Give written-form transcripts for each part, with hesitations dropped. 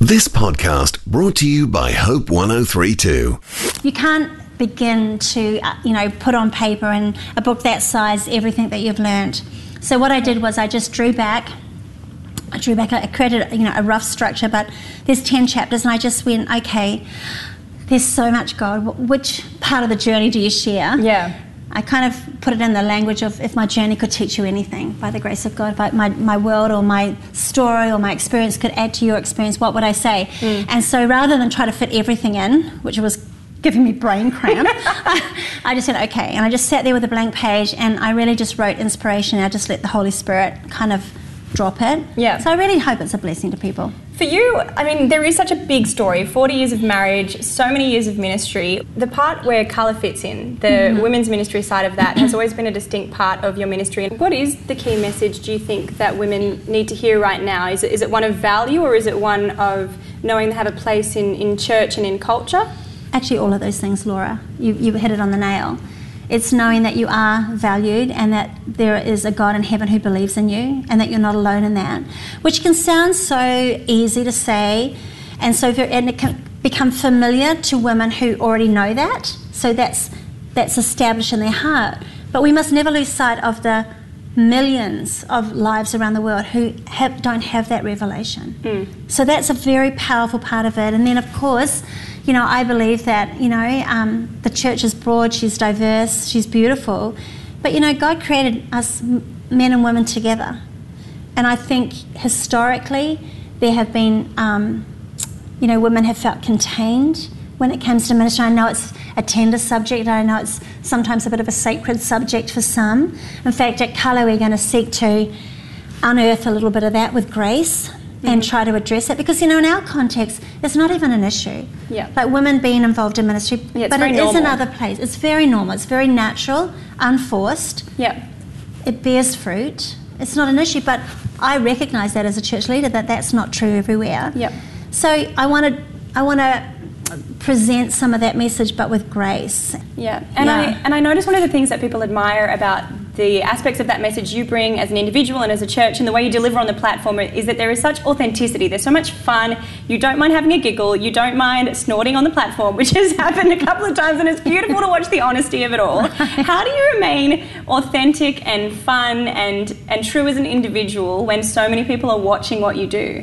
This podcast brought to you by Hope 103.2. You can't begin to, put on paper in a book that size everything that you've learnt. So what I did was I just drew back. I created, a rough structure, but there's 10 chapters, and I just went, okay, there's so much, God. Which part of the journey do you share? Yeah. I kind of put it in the language of, if my journey could teach you anything, by the grace of God, if my world or my story or my experience could add to your experience, what would I say? And so rather than try to fit everything in, which was giving me brain cramp, I just said, okay. And I just sat there with a blank page, and I really just wrote inspiration, and I just let the Holy Spirit kind of drop it. Yeah. So I really hope it's a blessing to people. For you, there is such a big story, 40 years of marriage, so many years of ministry. The part where Carla fits in, the women's ministry side of that, has always been a distinct part of your ministry. What is the key message, do you think, that women need to hear right now? Is it one of value, or is it one of knowing they have a place in church and in culture? Actually, all of those things, Laura. You hit it on the nail. It's knowing that you are valued, and that there is a God in heaven who believes in you, and that you're not alone in that, which can sound so easy to say, and it can become familiar to women who already know that. So that's established in their heart. But we must never lose sight of the millions of lives around the world who don't have that revelation. So that's a very powerful part of it. And then, of course, I believe that, the church is broad, she's diverse, she's beautiful. But, God created us men and women together. And I think historically there have been, women have felt contained when it comes to ministry. I know it's a tender subject. I know it's sometimes a bit of a sacred subject for some. In fact, at Colour, we're going to seek to unearth a little bit of that with grace and try to address it, because in our context it's not even an issue. Like women being involved in ministry, but it is in other places. It's very normal, it's very natural, unforced. It bears fruit. It's not an issue, but I recognise that as a church leader, that's not true everywhere. So I want to present some of that message, but with grace. I notice one of the things that people admire about the aspects of that message you bring as an individual and as a church, and the way you deliver on the platform, is that there is such authenticity. There's so much fun. You don't mind having a giggle. You don't mind snorting on the platform, which has happened a couple of times, and it's beautiful to watch the honesty of it all. How do you remain authentic and fun and true as an individual when so many people are watching what you do?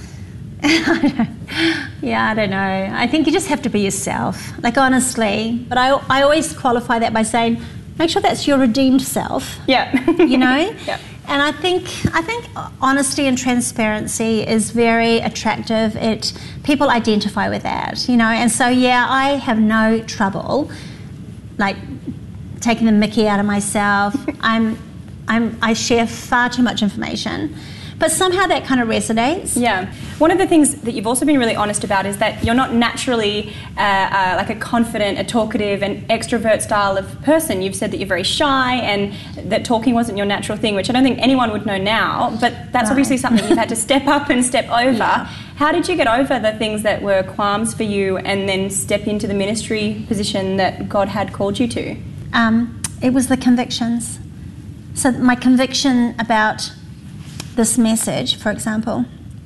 I don't know. I think you just have to be yourself, honestly. But I always qualify that by saying, make sure that's your redeemed self. And I think honesty and transparency is very attractive. People identify with that, And so I have no trouble taking the mickey out of myself. I share far too much information. But somehow that kind of resonates. One of the things that you've also been really honest about is that you're not naturally like a confident, a talkative, and extrovert style of person. You've said that you're very shy and that talking wasn't your natural thing, which I don't think anyone would know now, but that's obviously something you've had to step up and step over. How did you get over the things that were qualms for you and then step into the ministry position that God had called you to? It was the convictions. So my conviction about this message, for example,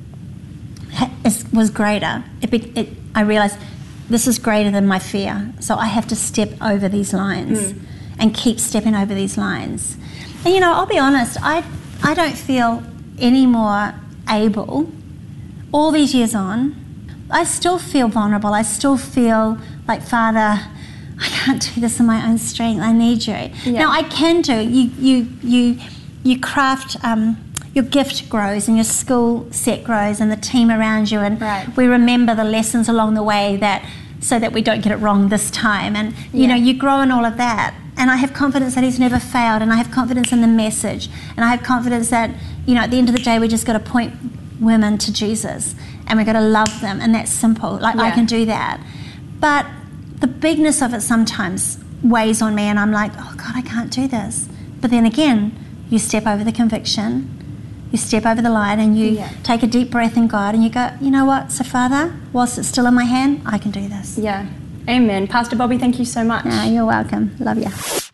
was greater. I realised this is greater than my fear, so I have to step over these lines and keep stepping over these lines. And I'll be honest, I don't feel any more able. All these years on, I still feel vulnerable. I still feel like, Father, I can't do this in my own strength. I need you. Now I can do. You craft. Your gift grows and your skill set grows and the team around you, and we remember the lessons along the way so that we don't get it wrong this time. And you grow in all of that. And I have confidence that He's never failed, and I have confidence in the message, and I have confidence that at the end of the day we just got to point women to Jesus, and we've got to love them, and that's simple. I can do that. But the bigness of it sometimes weighs on me, and I'm like, oh God, I can't do this. But then again, you step over the conviction. You step over the line and you take a deep breath in God and you go, you know what, so Father, whilst it's still in my hand, I can do this. Amen. Pastor Bobby, thank you so much. You're welcome. Love you.